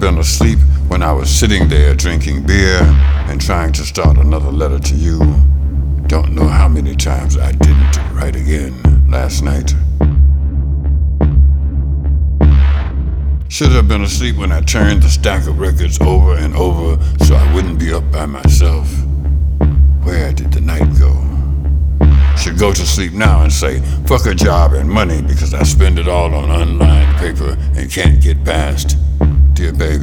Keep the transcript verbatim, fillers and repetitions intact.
Been asleep when I was sitting there drinking beer and trying to start another letter to you. Don't know how many times I didn't write again last night. Should have been asleep when I turned the stack of records over and over so I wouldn't be up by myself. Where did the night go? Should go to sleep now and say, fuck a job and money because I spend it all on unlined paper and can't get past. Dear baby.